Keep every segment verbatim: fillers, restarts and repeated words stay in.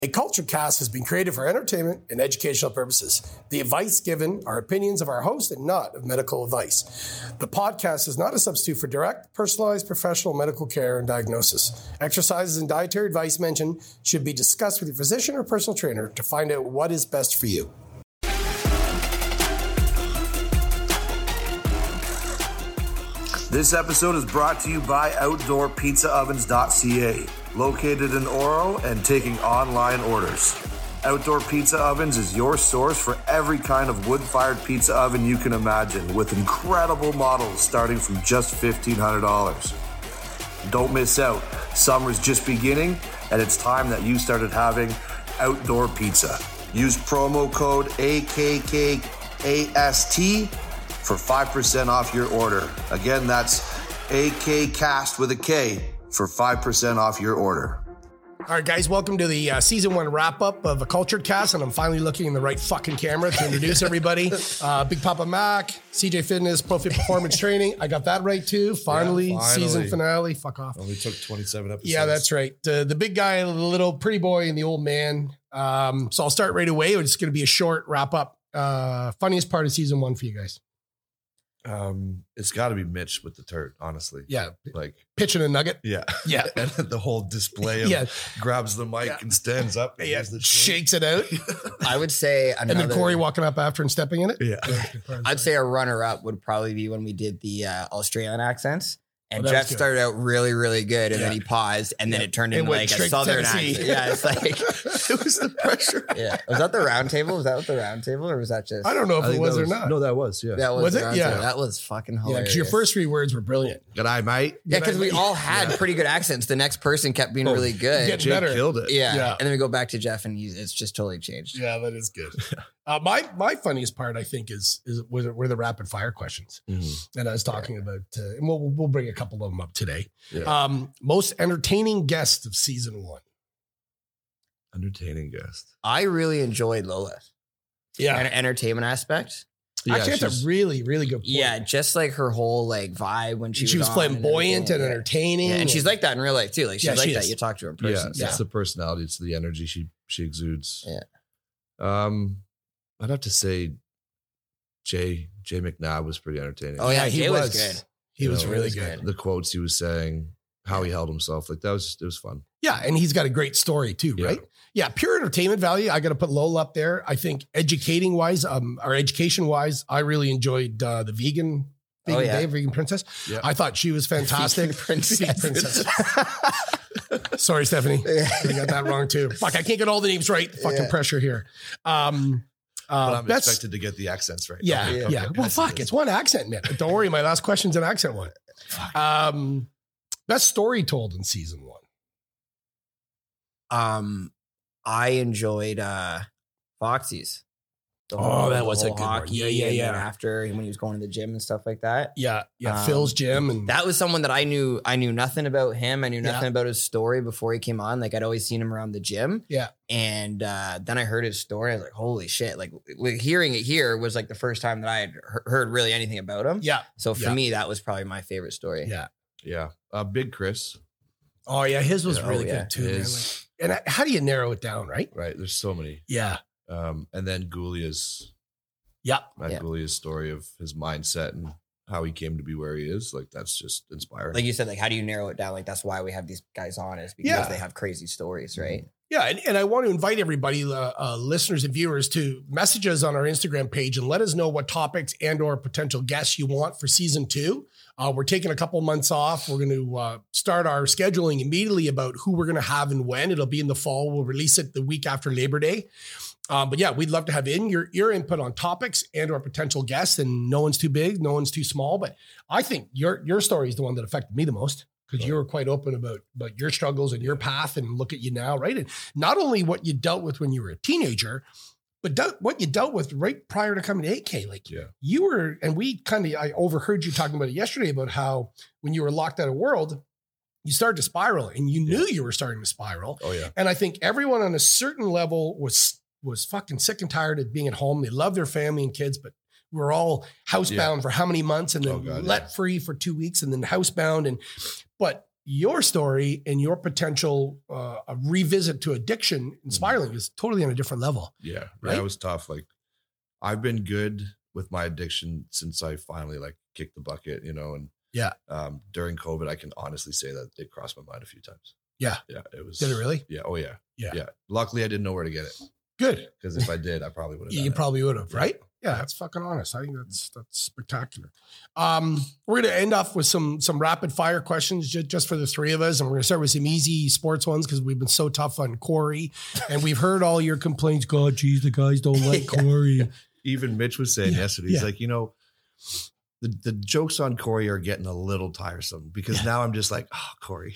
A Culture Cast has been created for entertainment and educational purposes. The advice given are opinions of our host and not of medical advice. The podcast is not a substitute for direct, personalized, professional medical care and diagnosis. Exercises and dietary advice mentioned should be discussed with your physician or personal trainer to find out what is best for you. This episode is brought to you by outdoor pizza ovens dot c a, located in Oro and taking online orders. Outdoor Pizza Ovens is your source for every kind of wood-fired pizza oven you can imagine, with incredible models starting from just fifteen hundred dollars. Don't miss out. Summer's just beginning, and it's time that you started having outdoor pizza. Use promo code A K K A S T for five percent off your order. Again, that's A K cast with a K for five percent off your order. All right, guys, welcome to the uh, season one wrap-up of A Culture Cast, and I'm finally looking in the right fucking camera to introduce everybody. Uh, Big Papa Mac, C J Fitness, ProFit Performance Training. I got that right, too. Finally, Yeah, finally. Season finale. Fuck off. Only took twenty-seven episodes. Yeah, that's right. Uh, the big guy, the little pretty boy, and the old man. Um, so I'll start right away. It's going to be a short wrap-up. Uh, funniest part of season one for you guys. Um, it's got to be Mitch with the turd, honestly. Yeah. Like, Pitching a nugget. yeah. Yeah. And the whole display of Yeah. grabs the mic Yeah. and stands up. And Yeah. does the shit. Shakes it out. I would say another, And then Corey walking up after and stepping in it. Yeah. I'd say a runner-up would probably be when we did the uh, Australian accents. And Oh, that was Jeff good. started out really, really good, and Yeah. then he paused, and then Yeah. it turned It into went like a straight to southern Tennessee. accent. Yeah, it's like It was the pressure. yeah. Was that the round table? Was that what the round table, or was that just? I don't know if I it think was that or not. No, that was, yeah. That was, Was the it? round Yeah. table. That was fucking Yeah, hilarious. because your first three words were brilliant. G'day, mate. yeah, because we Yeah. all had pretty good accents. The next person kept being Oh, really good. Get Jake better. killed it. yeah. Yeah. and then we go back to Jeff, and he's, it's just totally changed. Yeah, that is good. Uh, my my funniest part, I think, is is were, were the rapid fire questions. Mhm. And I was talking about, uh, and we'll we'll bring a couple of them up today. Yeah. Um, most entertaining guest of season one. Entertaining guest. I really enjoyed Lola. Yeah, An entertainment aspect. Yeah, actually, that's she's- a really really good point. Yeah, just like her whole like vibe when she, she, was was, on and flamboyant and, everything. Yeah. entertaining, Yeah, and she's like that in real life too. Like she's Yeah, like she that. is. You talk to her in Yeah, person. it's the personality. It's the energy she she exudes. Yeah. Um, I'd have to say Jay Jay McNabb was pretty entertaining. Oh yeah, he he was. was good. he You was know, really was good. good. The quotes he was saying, how he held himself, like that was it was fun. Yeah, and he's got a great story too, Yeah. right? Yeah, pure entertainment value. I got to put Lola up there. I think educating wise, um, or education wise, I really enjoyed uh, the vegan, vegan Oh, yeah. day, vegan princess. Yeah. I thought she was fantastic. Vegan princess. Vegan princess. Sorry, Stephanie, I got that wrong too. Fuck, I can't get all the names right. Fucking Yeah. pressure here. Um, uh, But I'm best- expected to get the accents right. Yeah, Okay, yeah. okay. Well, That's- fuck, it's one accent, man. Don't worry, my last question's an accent one. Um, best story told in season one. Um, I enjoyed uh Foxy's. The Oh, that the was a whole good one. hockey Yeah, yeah, and yeah. then after when he was going to the gym and stuff like that. Yeah, yeah. Um, Phil's gym and That was someone that I knew. I knew nothing about him. I knew nothing Yeah. about his story before he came on. Like I'd always seen him around the gym. Yeah. And uh, then I heard his story. I was like, holy shit! Like like, hearing it here was like the first time that I had he- heard really anything about him. yeah, So for Yeah. me, that was probably my favorite story. yeah. Yeah. Uh, Big Chris. Oh yeah, his was Yeah, really oh, yeah. good too. Man. His- Like, and I- how do you narrow it down, right? Right. There's so many. Yeah, Um, and then Gulia's yeah, Matt Yeah. Gulia's story of his mindset and how he came to be where he is. Like that's just inspiring. Like you said, like how do you narrow it down? Like that's why we have these guys on is because Yeah. they have crazy stories, right? yeah. And, and I want to invite everybody, uh, uh, listeners and viewers, to message us on our Instagram page and let us know what topics and or potential guests you want for season two. Uh, we're taking a couple months off. We're going to uh, start our scheduling immediately about who we're going to have and when. It'll be in the fall. We'll release it the week after Labor Day. Um, but yeah, we'd love to have in your, your input on topics and or potential guests. And no one's too big, no one's too small. But I think your your story is the one that affected me the most because you were quite open about, about your struggles and your path. And look at you now, right? And not only what you dealt with when you were a teenager, but de- what you dealt with right prior to coming to eight K. Like Yeah. you were, and we kind of, I overheard you talking about it yesterday about how when you were locked out of world, you started to spiral and you knew you were starting to spiral. oh yeah. And I think everyone on a certain level was was fucking sick and tired of being at home. They love their family and kids, but we're all housebound Yeah. for how many months and then Oh, God, let yeah. free for two weeks and then housebound. And but your story and your potential uh, a revisit to addiction in spiraling is totally on a different level. Yeah, Right? that was tough. Like, I've been good with my addiction since I finally like kicked the bucket, you know, and Yeah. um, during COVID, I can honestly say that it crossed my mind a few times. Yeah. Yeah. It was. Did it really? Yeah. Oh yeah. Yeah. Yeah. Luckily I didn't know where to get it, Good. because if I did, I probably would have. You probably would have, right? Yeah, that's fucking honest. I think that's that's spectacular. Um, we're gonna end off with some some rapid fire questions just, just for the three of us, and we're gonna start with some easy sports ones because we've been so tough on Corey, and we've heard all your complaints. God, geez, the guys don't like Corey. Even Mitch was saying Yeah, yesterday, he's yeah. like, you know, the, the jokes on Corey are getting a little tiresome because Yeah. now I'm just like, oh, Corey,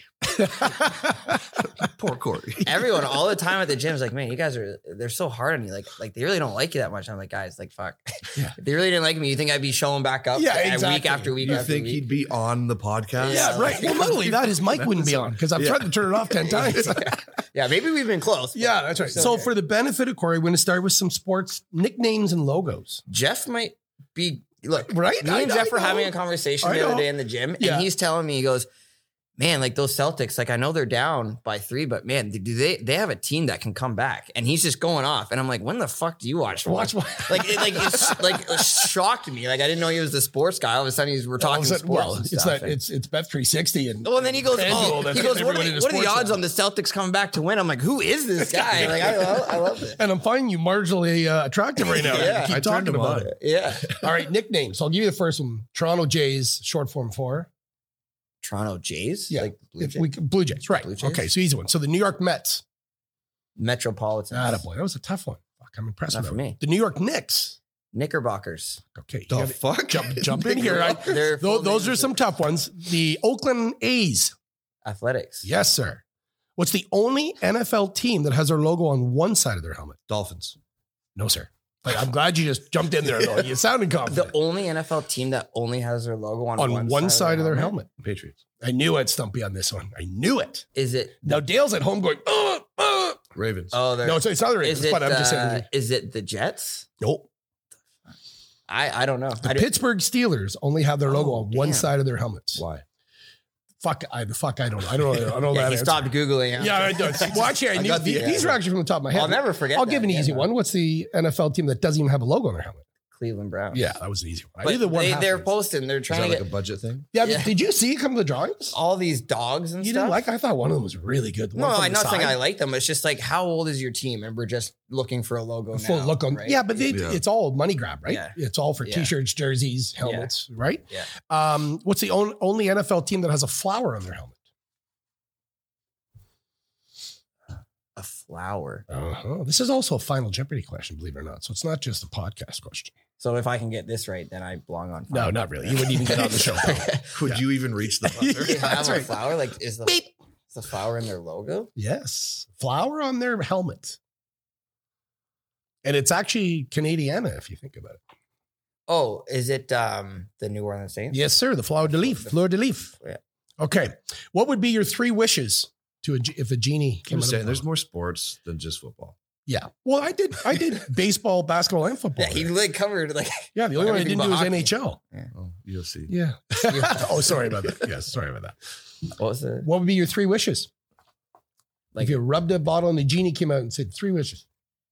poor Corey. Everyone all the time at the gym is like, man, you guys are, they're so hard on you. Like, like they really don't like you that much. I'm like, guys, like, fuck. Yeah. If they really didn't like me, you think I'd be showing back up Yeah, uh, exactly. week after week You after think week? he'd be on the podcast? Yeah, right. Well, not only that, his mic wouldn't be on because I've Yeah. tried to turn it off ten times. Yeah, maybe we've been close. but Yeah, that's right. still So here. for the benefit of Corey, we're going to start with some sports nicknames and logos. Jeff might be, look, Right? me I- and I Jeff were know. having a conversation I the other know. day in the gym, Yeah. and he's telling me, he goes, man, like those Celtics, like I know they're down by three, but man, do they they have a team that can come back? And he's just going off, and I'm like, when the fuck do you watch? Watch one? one. like it, like it's like it shocked me. Like I didn't know he was the sports guy. All of a sudden, he's we're talking All of a sudden- sports. well, and it's stuff. that it's it's Bet three sixty and Well, and then he goes, FanDuel oh, that's he getting goes, what are, everyone the, into what are the sports odds now. on the Celtics coming back to win? I'm like, who is this guy? Like I love, I love it. And I'm finding you marginally uh, attractive right now. Yeah. Keep I talking turned him about on. it. Yeah, All right, nicknames. I'll give you the first one. Toronto Jays, short form for. Toronto Jays. Yeah. like Blue If Jays? we Blue Jays, right? Blue Jays? Okay, so easy one. So the New York Mets. Metropolitans. Ah, boy, that was a tough one. Fuck, I'm impressed Not with for that. me. The New York Knicks. Knickerbockers. Okay, you The gotta fuck? jump jump in here. I, Their full those, those name are is some tough ones. The Oakland A's. Athletics. Yes, sir. What's the only N F L team that has their logo on one side of their helmet? Dolphins. No, sir. Like, I'm glad you just jumped in there, though. You sounded The confident. only N F L team that only has their logo on, on one, side, of their helmet. Patriots. I knew I'd stump you on this one. I knew it. Is it? Now Dale's at home going, uh, uh. Ravens. Oh, they're, No, it's, it's not the Ravens, is it? but I'm just uh, saying. is it the Jets? Nope. I I don't know. The I Pittsburgh Steelers only have their logo Oh, on one damn. side of their helmets. Why? Fuck, I, the fuck, I don't know. I don't know. I don't know yeah, that he answer. stopped googling. Yeah, I do. Well, actually, I I knew got the the- these answer. are actually from the top of my head. I'll never forget. I'll that give an again, easy though. one. What's the N F L team that doesn't even have a logo on their helmet? Cleveland Browns. Yeah, that was an easy one. I but knew the one. they, half they're was- posting. They're Is trying that to like get a budget thing? Yeah, yeah. did you see come to the drawings? all these dogs and You stuff. didn't like? I thought one of them was really good. The No, one from I'm the not saying side. I like them. It's just like, how old is your team? And we're just looking for a logo. Full now, look on. right? Yeah, but they, Yeah. it's all money grab, right? Yeah. It's all for Yeah. t-shirts, jerseys, helmets, right? Yeah. Um, what's the on, only N F L team that has a flower on their helmet? a flower. Uh-huh. This is also a Final Jeopardy question, believe it or not. So it's not just a podcast question. So if I can get this right, then I belong on. No, not really. You wouldn't even get on the show. Would Yeah. you even reach the buzzer? They Yeah, have that's a right. flower. Like, is the Beep. is the flower in their logo? Yes. Flower on their helmet. And it's actually Canadiana, if you think about it. Oh, is it um the New Orleans Saints? Yes, sir. The flower de leaf. Fleur de leaf. Yeah. Okay. What would be your three wishes to a, ge- if a genie I'm came out of saying the there's world? more sports than just football. Yeah. Well, I did. I did baseball, basketball, and football. Yeah, he like covered like yeah. The only one I everything didn't do but was hockey. N H L. Oh, you'll see. Yeah. oh, sorry about that. Yes, sorry about that. what was the What would be your three wishes? Like Like- if you rubbed a bottle and the genie came out and said three wishes.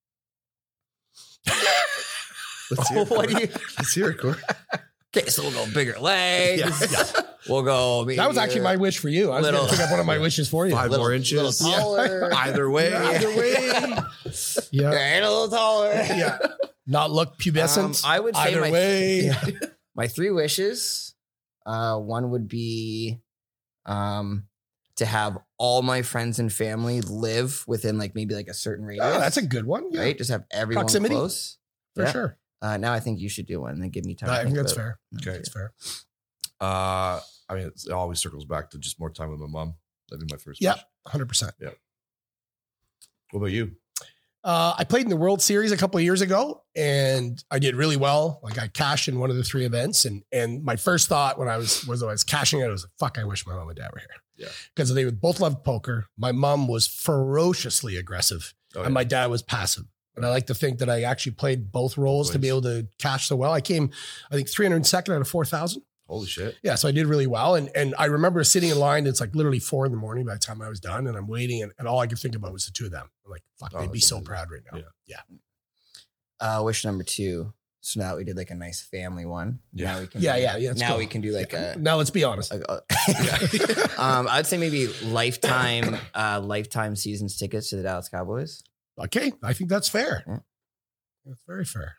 Let's hear it. what do Corey. you? Let's hear it, Corey. Okay, so we'll go bigger legs. Yeah, We'll go. Maybe That was actually my wish for you. I was going Little- to pick up one of my wishes for you. Five little, more inches. little taller. Either way. Either way. Yeah, Yeah. and a little taller. Yeah. Not look pubescent. Um, I would say Either my- way. My three wishes. Uh, one would be, um, to have all my friends and family live within like maybe like a certain radius. Oh, that's a good one. Yeah, right. Just have everyone Proximity? close. for Yeah. sure. Uh, now I think you should do one and then give me time. I to think think that's about fair. it. Okay. That's fair. Uh, I mean, it's- it always circles back to just more time with my mom. That'd be my first. Yeah. wish. one hundred percent. What about you? Uh, I played in the World Series a couple of years ago and I did really well. Like I cashed in one of the three events. And and my first thought when I was was I was cashing it, I was like, fuck, I wish my mom and dad were here. Yeah. Because they both loved poker. My mom was ferociously aggressive Oh, yeah. and my dad was passive. And I like to think that I actually played both roles to be Boys. able to cash so well. I came, I think, three hundred second out of four thousand. Holy shit. Yeah, so I did really well. And and I remember sitting in line, it's like literally four in the morning by the time I was done, and I'm waiting, and, and all I could think about was the two of them. I'm like, fuck, Oh, they'd be that's so amazing. proud right now. Yeah. Yeah. Uh, wish number two. So now we did like a nice family one. Yeah. Now we can. Yeah, yeah, yeah. let's now go. we can do like Yeah. a. Now let's be honest. a- a- um, I'd say maybe lifetime, uh, lifetime seasons tickets to the Dallas Cowboys. Okay, I think that's fair. Yeah. That's very fair.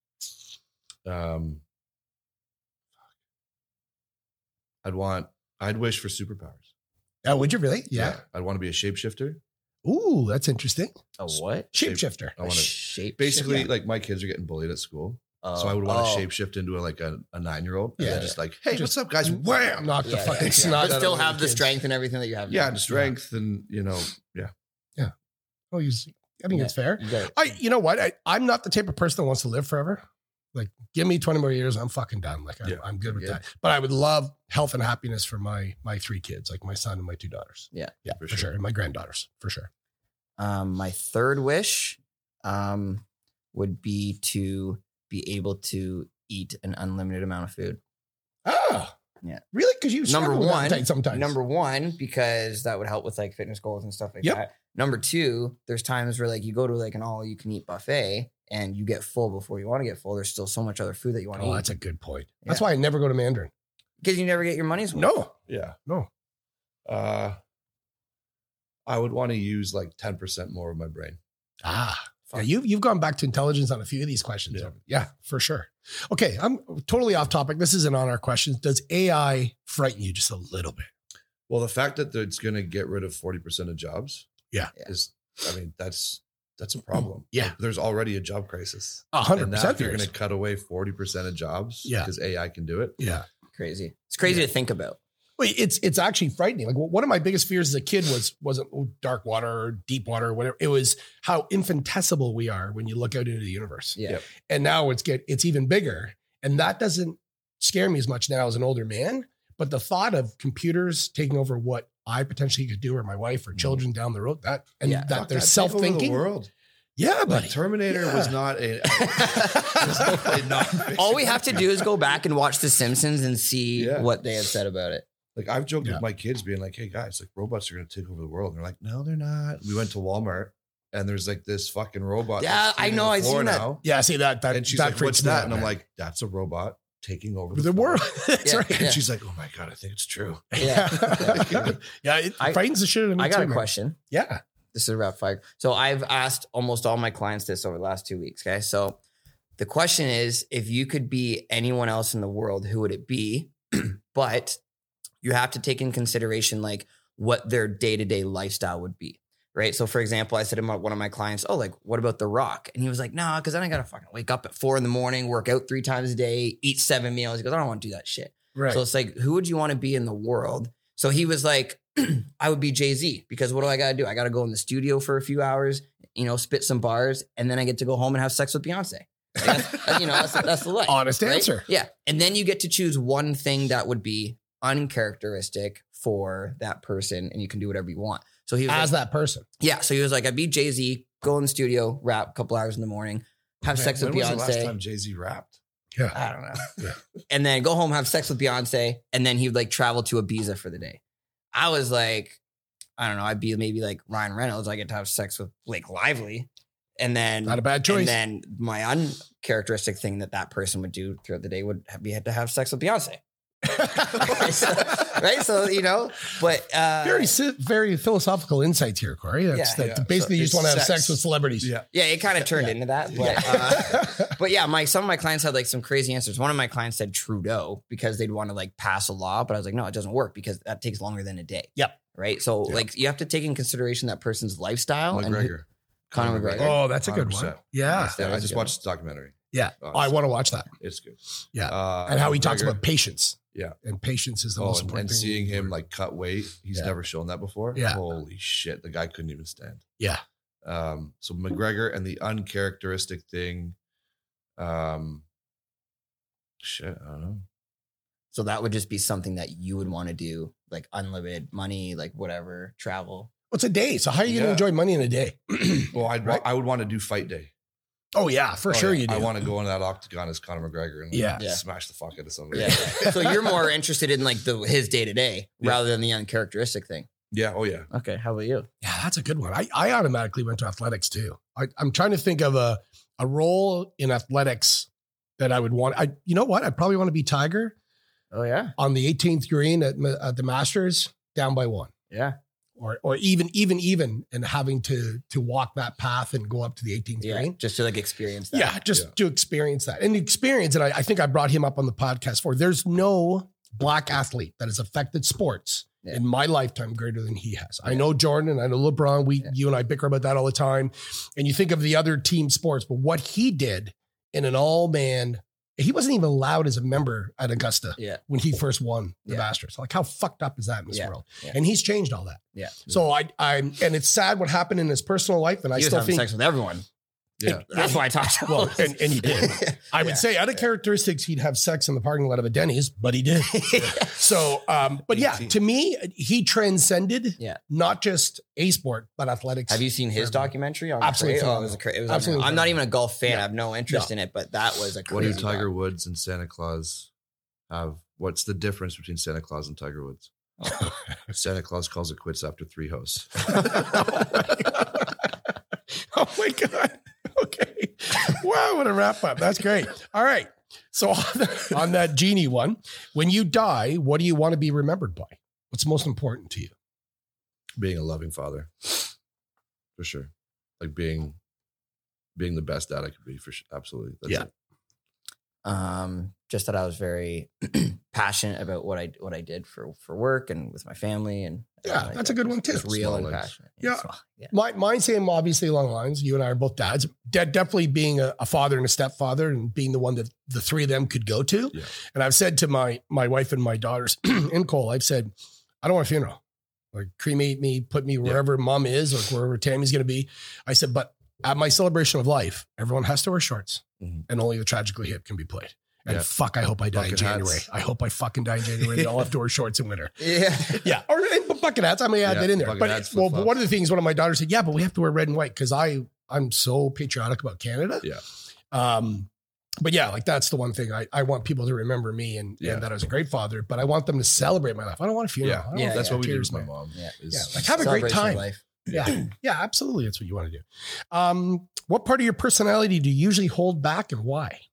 Um, I'd want, I'd wish for superpowers. Oh, would you really? Yeah. I'd want to be a shapeshifter. Ooh, that's interesting. A what? Shapeshifter. I want to shape. basically shift? like my kids are getting bullied at school. Oh, So I would want oh. to shapeshift into a, like a, a nine-year-old. Yeah. Yeah. Just like, hey, Just what's up, guys? Wham! Knock the Yeah, fucking yeah, yeah. snot But out still of have the kids. strength and everything that you have. Yeah, now. the strength and, you know, yeah. Oh, you see, I think Yeah. it's fair. You got it. I, you know what? I, I'm not the type of person that wants to live forever. Like, give me twenty more years, I'm fucking done. Like, I'm, Yeah. I'm good with Yeah. that. But I would love health and happiness for my my three kids, like my son and my two daughters. Yeah. yeah, For for, sure. sure. and my granddaughters for sure. Um, my third wish um, would be to be able to eat an unlimited amount of food. Oh, Yeah. really? Because you Number struggle with one, appetite sometimes. Number one, because that would help with like fitness goals and stuff like Yep. that. Number two, there's times where like you go to like an all you can eat buffet and you get full before you want to get full. There's still so much other food that you want to Oh, eat that's a good point. That's Yeah. why I never go to Mandarin. because you never get your money's worth. No, Yeah. no. Uh, I would want to use like ten percent more of my brain. Ah, yeah, you, you've gone back to intelligence on a few of these questions. Yeah. Yeah, for sure. Okay, I'm totally off topic. This isn't on our questions. Does A I frighten you just a little bit? Well, the fact that it's going to get rid of forty percent of jobs. Yeah. Is, I mean, that's, that's a problem. Yeah. Like, there's already a job crisis. A hundred And now percent. if you're there going is. to cut away forty percent of jobs Yeah. because A I can do it. Yeah. Crazy. It's crazy Yeah. to think about. Wait, it's it's actually frightening. Like one of my biggest fears as a kid was wasn't dark water or deep water or whatever. It was how infinitesimal we are when you look out into the universe. Yeah. Yep. And now it's get it's even bigger. And that doesn't scare me as much now as an older man. But the thought of computers taking over what I potentially could do or my wife or children down the road, that and Yeah. that Fuck they're that, take over the self-thinking. world. Yeah, buddy. Like Terminator Yeah. was not a. was a non-fiction. All we have to do is go back and watch The Simpsons and see Yeah. what they have said about it. Like I've joked Yeah. with my kids being like, hey guys, like robots are going to take over the world. And they're like, no, they're not. We went to Walmart and there's like this fucking robot. Yeah, that's I cleaning know, the I floor seen that. now. Yeah, see that that And she's that like, freaks what's me that? out, And I'm man. like, that's a robot taking over the, the floor. world. That's Yeah, right. And yeah. she's like, oh my God, I think it's true. Yeah. Yeah, yeah it I- frightens the shit out of me I got too, a man. question. Yeah. This is a rapid fire. So I've asked almost all my clients this over the last two weeks. Okay. So the question is, if you could be anyone else in the world, who would it be? But you have to take in consideration like what their day-to-day lifestyle would be. Right. So for example, I said to my, one of my clients, oh, like, what about The Rock? And he was like, nah, because then I got to fucking wake up at four in the morning, work out three times a day, eat seven meals. He goes, I don't want to do that shit. Right. So it's like, who would you want to be in the world? So he was like, I would be Jay-Z because what do I got to do? I got to go in the studio for a few hours, you know, spit some bars, and then I get to go home and have sex with Beyonce. Like, that's, you know, that's, that's the life. Honest right? answer. Yeah. And then you get to choose one thing that would be uncharacteristic for that person, and you can do whatever you want. So he was As like, that person. yeah. So he was like, I'd be Jay-Z, go in the studio, rap a couple hours in the morning, have Man, sex with when was the last Beyonce. time Jay-Z rapped? Yeah. I don't know. Yeah. And then go home, have sex with Beyonce, and then he would like travel to Ibiza for the day. I was like, I don't know, I'd be maybe like Ryan Reynolds. I get to have sex with Blake Lively. And then, Not a bad choice. and then my uncharacteristic thing that that person would do throughout the day would be had to have sex with Beyonce. right? So, right? So, you know, but uh, very si- very philosophical insights here, Corey. That's Yeah, that yeah. basically So you just want to have it's sex sex. with celebrities. Yeah. yeah, it kind of turned into that. But, uh, but yeah, my some of my clients had like some crazy answers. One of my clients said Trudeau because they'd want to like pass a law, but I was like, no, it doesn't work because that takes longer than a day. Yep. Right. So Yep. like you have to take in consideration that person's lifestyle. and who- McGregor. Conor McGregor. Oh, that's a good one one. hundred percent. Yeah. That Yeah, I was a just good watched the documentary. Yeah. Oh, Oh, I want to watch that. It's good. Yeah. Uh, And how he talks McGregor- about patience. Yeah. And patience is the Oh, most and, important and thing. seeing him like cut weight, he's Yeah. never shown that before. Yeah. Holy shit, the guy couldn't even stand. Yeah. Um, so McGregor and the uncharacteristic thing, um, shit, I don't know. So that would just be something that you would want to do, like unlimited money, like whatever, travel. What's a day? So how are you going Yeah. to enjoy money in a day? Well, I'd Right. wa- I would want to do fight day. Oh yeah, for Oh, sure yeah. you do. I want to go in that octagon as Conor McGregor and Yeah. like, Yeah. smash the fuck out of somebody. Yeah. So you're more interested in like the his day to day rather than the uncharacteristic thing. Yeah. Oh yeah. Okay. How about you? Yeah, that's a good one. I, I automatically went to athletics too. I, I'm trying to think of a a role in athletics that I would want. I you know what? I'd probably want to be Tiger Oh yeah. on the eighteenth green at, Ma- at the Masters, down by one, Yeah. or or even even even, and having to to walk that path and go up to the eighteenth Yeah. green. Just to like experience that. Yeah, just Yeah. to experience that and experience. And I, I think I brought him up on the podcast for. There's no black athlete that has affected sports Yeah. in my lifetime greater than he has. I know Jordan, I know LeBron. We, Yeah. you and I bicker about that all the time. And you think of the other team sports, but what he did in an all man, he wasn't even allowed as a member at Augusta Yeah. when he first won the Yeah. Masters. Like, how fucked up is that in this Yeah. world? Yeah. And he's changed all that. Yeah. So I, I'm, and it's sad what happened in his personal life. And I He was still having think, sex with everyone. Yeah. That's why I talked to well, him. and, and he did. I would Yeah. say out of characteristics, he'd have sex in the parking lot of a Denny's, but he did. So, um, but yeah, eighteen. to me, he transcended Yeah. not just a sport, but athletics. Have you seen his documentary on Absolutely Cra- Oh, it phenomenal. was a cra- it was Absolutely unreal. I'm not phenomenal. even a golf fan. Yeah. I have no interest in it, but that was a What do crazy Tiger doc. Woods and Santa Claus have? What's the difference between Santa Claus and Tiger Woods? Santa Claus calls it quits after three hosts. Oh my God. Okay. Wow, what a wrap up. That's great. All right. So on, the, on that genie one, when you die, what do you want to be remembered by? What's most important to you? Being a loving father, for sure. Like being, being the best dad I could be, for sure. Absolutely. That's Yeah. it. Um, just that I was very passionate about what I what I did for for work and with my family, and Yeah, everything like that's a that. good one, Just too. real Small and legs. passionate. Yeah. Small- yeah. My, mine same obviously along the lines. You and I are both dads. De- definitely being a, a father and a stepfather and being the one that the three of them could go to. Yeah. And I've said to my my wife and my daughters and Cole, I've said, I don't want a funeral. Like cremate me, put me wherever mom is or wherever Tammy's going to be. I said, but at my celebration of life, everyone has to wear shorts Mhm. and only the tragically hip can be played. And Yeah. fuck, I hope I die in Bucket hats. January. I hope I fucking die in January. They all have to wear shorts in winter. Yeah. Yeah, or and bucket hats. I may add Yeah, that in there. bucket But hats, well, but flip-flops. one of the things one of my daughters said, yeah, but we have to wear red and white because I I'm so patriotic about Canada. Yeah. Um, but yeah, like that's the one thing I, I want people to remember me and, Yeah. and that I was a great father. But I want them to celebrate my life. I don't want a funeral. Yeah. I don't Yeah, want That's to what we did tears, with my man. mom. Yeah. is- Yeah, like have a great Celebration of time. life. Yeah, yeah, absolutely. That's what you want to do. Um, what part of your personality do you usually hold back and why?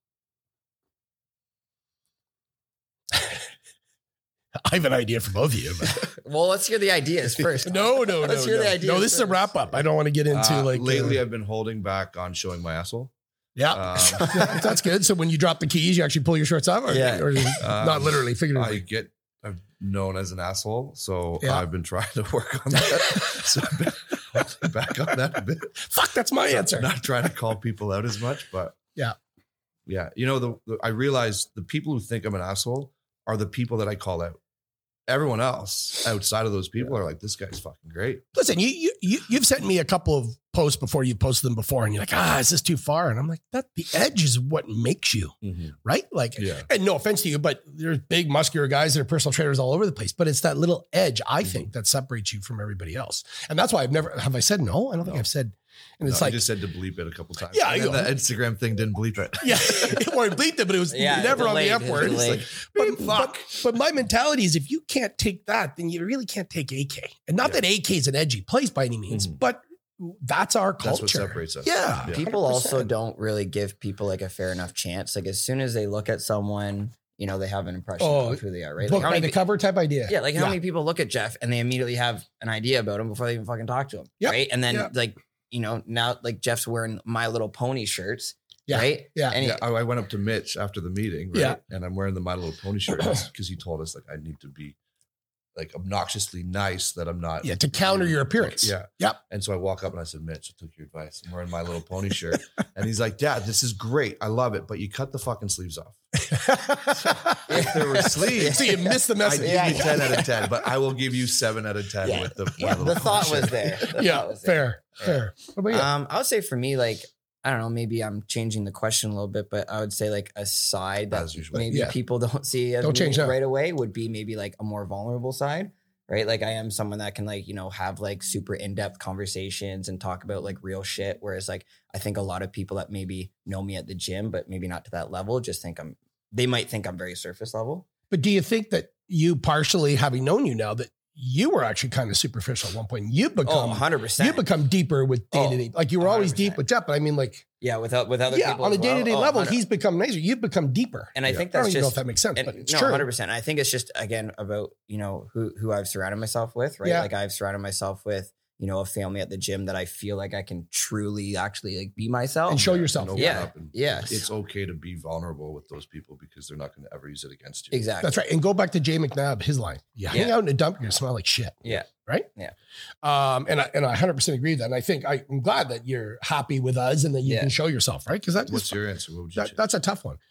I have an idea for both of you. But Well, let's hear the ideas first. no, no, no, Let's hear no. the ideas no. This is a first. wrap up. I don't want to get into Uh, like lately, uh, I've been holding back on showing my asshole. yeah, Um, that's good. So when you drop the keys, you actually pull your shorts up, or, Yeah. or not Um, literally, I figuratively. get I'm known as an asshole, so Yeah. I've been trying to work on that. So I've been holding back on that a bit. Fuck, that's my answer. Not trying to call people out as much, but Yeah. yeah. You know, the, the I realize the people who think I'm an asshole are the people that I call out. Everyone else outside of those people are like, this guy's fucking great. Listen, you, you you you've sent me a couple of posts before you posted them before, and you're like, ah, is this too far? And I'm like, that the edge is what makes you, right? Like, Yeah. and no offense to you, but there's big muscular guys that are personal trainers all over the place. But it's that little edge, I think, that separates you from everybody else. And that's why I've never have I said no? I don't think No. I've said. And it's No, like, I just said to bleep it a couple times. Yeah, And then I- the Instagram thing didn't bleep it. yeah, or I bleeped it, but it was Yeah, never on the delayed, F word. It's delayed. like, but, but, but my mentality is if you can't take that, then you really can't take A K. And not Yeah. that A K is an edgy place by any means, Mhm. but that's our culture. That's what separates us. Yeah. Yeah. People one hundred also percent. don't really give people like a fair enough chance. Like as soon as they look at someone, you know, they have an impression Oh, of who they are, right? Book Like how by many the cover type idea. Yeah, like how Yeah. many people look at Jeff and they immediately have an idea about him before they even fucking talk to him, Yep. right? And then Yep. like you know now like Jeff's wearing My Little Pony shirts, Yeah. right? Yeah. and he- Yeah, I, I went up to Mitch after the meeting, right? Yeah. And I'm wearing the My Little Pony shirt because he told us like I need to be like obnoxiously nice that I'm not. Yeah, to counter your appearance. Yeah. Yep. And so I walk up and I said, Mitch, I took your advice. I'm wearing My Little Pony shirt. And he's like, Dad, this is great. I love it. But you cut the fucking sleeves off. If there were sleeves, So you missed the I message. give you ten out of ten, but I will give you seven out of ten Yeah. with the My yeah, Little the Pony thought shirt. was there. The Yeah, thought was there. fair, fair. What about you? Um, I would say for me, like, I don't know, maybe I'm changing the question a little bit, but I would say like a side that As usual. maybe Yeah. people don't see as Don't me change that. right away would be maybe like a more vulnerable side. right? Like I am someone that can like, you know, have like super in-depth conversations and talk about like real shit. Whereas like, I think a lot of people that maybe know me at the gym, but maybe not to that level, just think I'm, they might think I'm very surface level. But do you think that you partially, having known you now, that you were actually kind of superficial at one point? You Oh, become one hundred percent. you become deeper with day to day. Like you were always one hundred percent. deep with Jeff, but I mean, like Yeah, without with other yeah, people on a as day well. to day Oh, level, one hundred he's become nicer. You've become deeper. And I think I don't that's even know just if that makes sense, and, but it's no, true. one hundred percent. I think it's just again about, you know, who who I've surrounded myself with, right? Yeah. Like I've surrounded myself with, you know, a family at the gym that I feel like I can truly actually like be myself And show yourself. And open Yeah. up and Yes. It's okay to be vulnerable with those people because they're not going to ever use it against you. Exactly. That's right. And go back to Jay McNabb, his line. You hang Yeah. out in a dump, you're gonna smell like shit. Yeah. Right? Yeah. Um, and I and I one hundred percent agree with that. And I think I, I'm glad that you're happy with us and that you Yeah. can show yourself, right? Because that, What's your answer? What would you that choose? that's a tough one.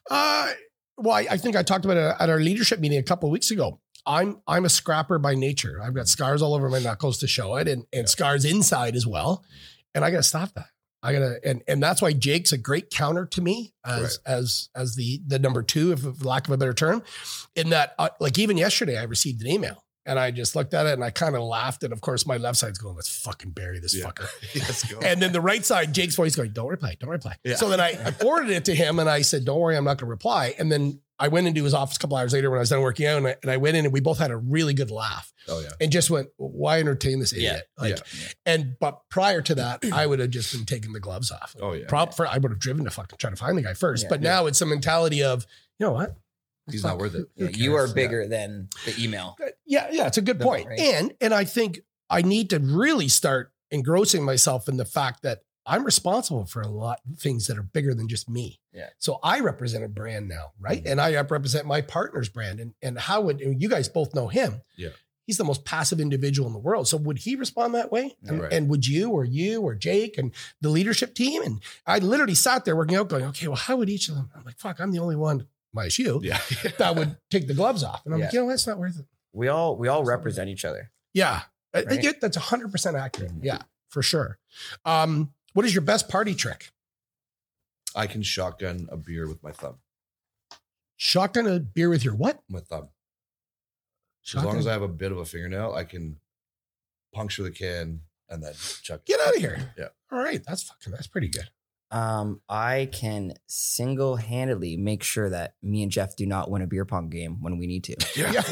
Uh well, I, I think I talked about it at our leadership meeting a couple of weeks ago. I'm I'm a scrapper by nature. I've got scars all over my knuckles to show it, and, and scars inside as well. And I gotta stop that. I gotta and and that's why Jake's a great counter to me as as as the the number two, if for lack of a better term. In that, uh, like even yesterday, I received an email and I just looked at it and I kind of laughed. And of course, my left side's going, "Let's fucking bury this Yeah. fucker." Let's go. And then the right side, Jake's voice going, "Don't reply, don't reply." Yeah. So then I, I forwarded it to him and I said, "Don't worry, I'm not going to reply." And then I went into his office a couple hours later when I was done working out, and I, and I went in and we both had a really good laugh oh yeah. and just went, "Why entertain this idiot?" Yeah. Like, and but prior to that, I would have just been taking the gloves off. Oh yeah. Prop for I would have driven to fucking try to find the guy first. Yeah. but now it's a mentality of, you know what? He's not worth it. Yeah, Who you are cares? bigger than the email. Yeah, yeah, it's a good No, point. right. And and I think I need to really start engrossing myself in the fact that I'm responsible for a lot of things that are bigger than just me. Yeah. So I represent a brand now, right? Mm-hmm. And I represent my partner's brand. And and how would and you guys both know him? Yeah. He's the most passive individual in the world. So would he respond that way? And, Right. and would you or you or Jake and the leadership team? And I literally sat there working out going, okay, well, how would each of them? I'm like, fuck, I'm the only one, minus you, Yeah. that would take the gloves off. And I'm like, Yeah. you know, that's not worth it. We all we all represent each other. Yeah. I- I Right. get- that's one hundred percent accurate. Mhm. Yeah, for sure. Um, what is your best party trick? I can shotgun a beer with my thumb. Shotgun a beer with your what? My thumb. As Shotgun. long as I have a bit of a fingernail, I can puncture the can and then chuck it. Get out of here. Yeah. All right. That's fucking, that's pretty good. Um, I can single-handedly make sure that me and Jeff do not win a beer pong game when we need to. Yeah.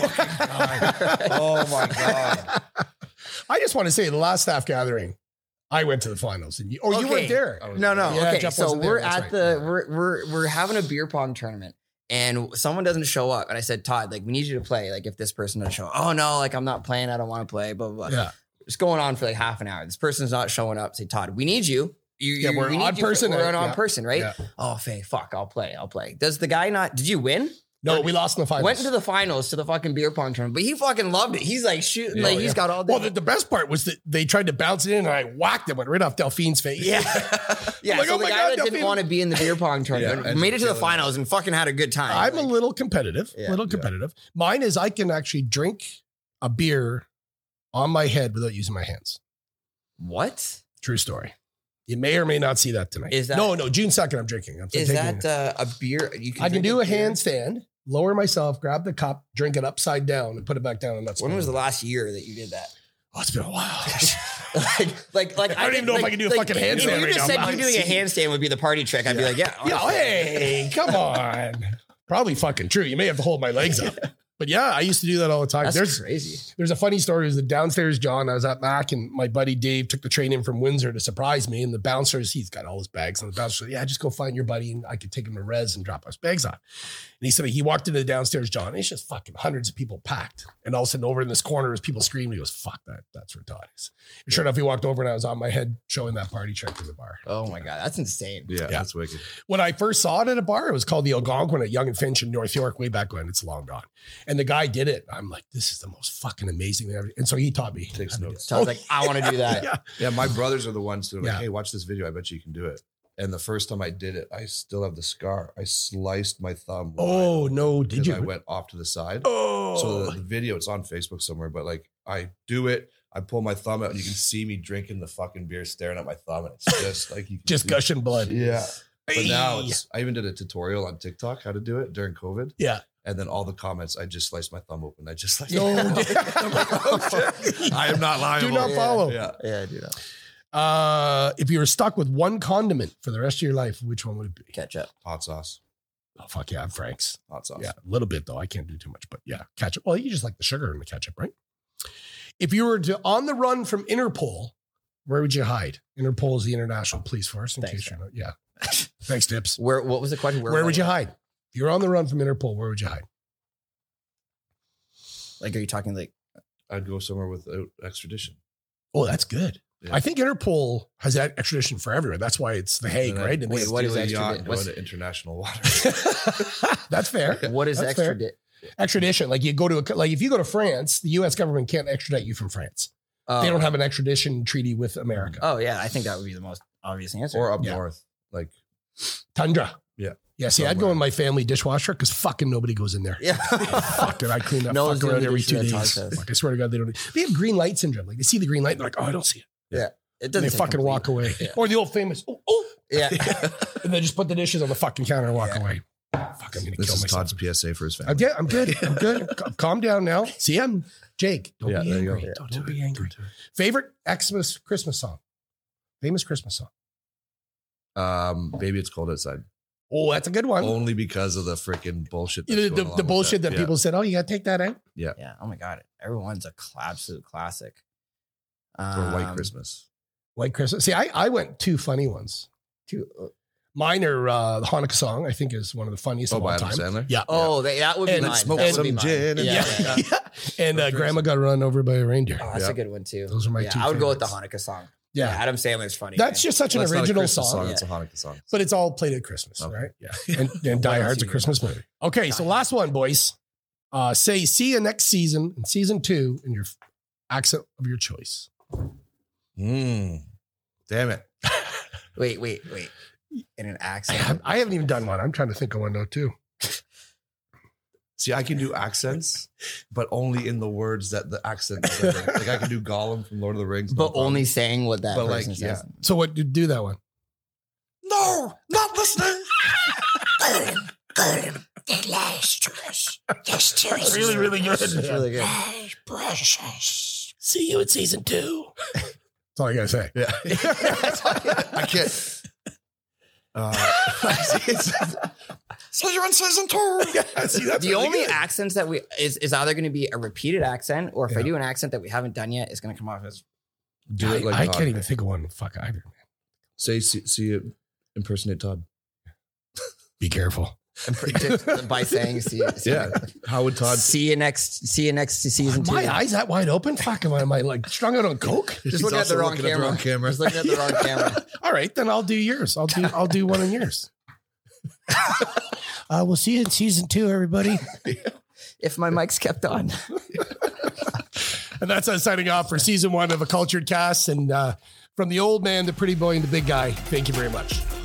Oh my God. I just want to say the last staff gathering, I went to the finals and you, oh, you Okay. weren't there. I was- No, no. Yeah, okay, Jeff so wasn't there, we're that's at right. the we're we're we're having a beer pong tournament, and someone doesn't show up, and I said, Todd, like we need you to play. Like if this person doesn't show up, oh no, like I'm not playing. I don't want to play. Blah blah. blah. Yeah. It's going on for like half an hour. This person's not showing up. Say, Todd, we need you. You, Yeah, you- we're we an need odd you for- person, We're an yeah. odd person, right? Yeah. Oh, Faye, fuck, I'll play. I'll play. Does the guy not? Did you win? No, we lost in the finals. Went into the finals to the fucking beer pong tournament, but he fucking loved it. He's like shooting, Yeah, like yeah. he's got all. Well, the the, the best part was that they tried to bounce it in and I whacked it, went right off Delphine's face. Yeah. Yeah. Like, so oh the my guy God, that didn't Delphine. want to be in the beer pong tournament and made it to the killing it. finals and fucking had a good time. I'm a Like, little competitive, a Yeah. little competitive. Mine is I can actually drink a beer on my head without using my hands. what? True story. You may or may not see that tonight. Is that- no, no, June second, I'm drinking. I'm Is taking- that uh, a beer? You I can drink do a beer? handstand, lower myself, grab the cup, drink it upside down, and put it back down. And that's When fine. was the last year that you did that? Oh, it's been a while. like, like, like I don't even know if I can do a fucking handstand If you right just now. said I'm you not doing a seeing- handstand would be the party trick, I'd be like, yeah. Yeah, honestly. hey, come on. Probably fucking true. You may have to hold my legs up. But yeah, I used to do that all the time. That's There's crazy. There's a funny story. It was the downstairs John. I was at Mac and my buddy Dave took the train in from Windsor to surprise me. And the bouncers, he's got all his bags. And the bouncer said, yeah, just go find your buddy and I could take him to Res and drop his bags on. And he said he walked into the downstairs John. And it's just fucking hundreds of people packed. And all of a sudden over in this corner, there's people screaming. He goes, fuck that. That's retarded. And sure enough, he walked over and I was on my head showing that party trick in the bar. Oh my God. That's insane. Yeah, that's wicked. When I first saw it at a bar, it was called the Algonquin at Young and Finch in North York way back when. It's long gone. And the guy did it. I'm like, this is the most fucking amazing thing ever. And so he taught me. Takes how to do notes. it. So I was like, I want to do that. Yeah. Yeah, my brothers are the ones that are like, Yeah. hey, watch this video. I bet you can do it. And the first time I did it, I still have the scar. I sliced my thumb. Oh, wide no. Did because you? I went off to the side. Oh. So the, the video, it's on Facebook somewhere, but like I do it, I pull my thumb out and you can see me drinking the fucking beer, staring at my thumb. And it's just like, you can just see- gushing blood. Yeah. But now Hey. it's, I even did a tutorial on TikTok how to do it during COVID. Yeah. And then all the comments, I just sliced my thumb open. I just sliced No, my thumb like, oh, shit. I am not liable. Do not follow. Yeah. Yeah, do that. Uh, if you were stuck with one condiment for the rest of your life, which one would it be? Ketchup. Hot sauce. Oh, fuck yeah, Frank's. Hot sauce. Yeah, a little bit though. I can't do too much, but yeah, ketchup. Well, you just like the sugar in the ketchup, right? If you were to on the run from Interpol, where would you hide? Interpol is the international police force. In Thanks, case you're not, yeah. Thanks, Tips. Where? What was the question? Where, would you hide? If you're on the run from Interpol, where would you hide? Like, are you talking like? I'd go somewhere without extradition. Oh, that's good. Yeah. I think Interpol has that extradition for everywhere. That's why it's The Hague, And right? I'd And Wait, it's- what is steal a extradi- yacht and go what's- into international water. That's fair. What is That's fair. extradite? Extradition, like you go to a, like if you go to France, the U S government can't extradite you from France. Oh. They don't have an extradition treaty with America. Oh yeah, I think that would be the most obvious answer. Or up Yeah. north. Like, Tundra. Yeah. Yeah. See, I'd go Somewhere. in my family dishwasher because fucking nobody goes in there. yeah. Fuck it. I clean that No one's fucker doing out the every dishes two at days. Todd's house. Fuck, I swear to God, they don't. They have green light syndrome. Like they see the green light, and they're like, oh, I don't see it. It And doesn't they take fucking complete- walk away. Yeah. Or the old famous, oh, oh, Yeah. and then just put the dishes on the fucking counter and walk Yeah. away. Fuck, I'm gonna this kill is myself. Todd's P S A for his family. I'm good. I'm good. I'm good. Cal- Calm down now. See, I'm Jake. Don't Yeah, be there you go. angry. Yeah. Don't, don't be angry. Favorite Xmas Christmas song? Famous Christmas song. Um, Baby, It's Cold Outside. Oh, that's a good one. Only because of the freaking bullshit. You that's know, going the along the with bullshit that Yeah. people said, oh, you got to take that out. Yeah. Oh my god, everyone's a cl- absolute classic. Or White Um, Christmas. White Christmas. See, I, I went two funny ones. Two. uh, Mine are uh, the Hanukkah song, I think is one of the funniest Oh, of all by Adam time. Sandler? Yeah. Oh, they, that would be And mine. let's smoke That would some be mine. gin and- Yeah, Yeah. yeah. yeah. And uh, Grandma got run over by a reindeer. Oh, that's Yeah. a good one too. Those are my yeah, two I would go with the favorites. Hanukkah song. Yeah. Yeah, Adam Sandler's funny. That's man. just such an Well, it's not a original Christmas song. song. It's a Hanukkah song. But it's all played at Christmas, Okay. right? Yeah. And, and Die What Hard's a else you Christmas movie. Okay, so last one, boys. Uh, say, see you next season, in season two, in your f- accent of your choice. Mm. Damn it. Wait, wait, wait. In an I, accent. have, I haven't even done one. I'm trying to think of one, though, too. See, I can do accents, but only in the words that the accent is in. Like I can do Gollum from Lord of the Rings. no but problem. only saying what that But, like, person yeah. says. So, what did do that one? No, not listening. really, really good. It's really good. See you in season two. That's all I got to say. Yeah. I can't. Uh, so you're in season two. See, that's The really only good. accents that we is is either going to be a repeated accent, or if I Yeah. do an accent that we haven't done yet, it's going to come off as Do it like I, I Todd. can't even think of one. Fuck either. Say, see, see it, impersonate Todd. Be careful. just by saying. See, see, Yeah. How would Todd? see you next. See you next season two. My eyes that wide open? Fuck, am I, am I like strung out on coke? Just He's looking at the also wrong looking at the camera. wrong camera. Just looking at the wrong camera. All right, then I'll do yours. I'll do I'll do one of yours. uh, we'll see you in season two, everybody. If my mic's kept on. And that's us signing off for season one of A Cultured Cast. And uh, from the old man, the pretty boy, and the big guy, thank you very much.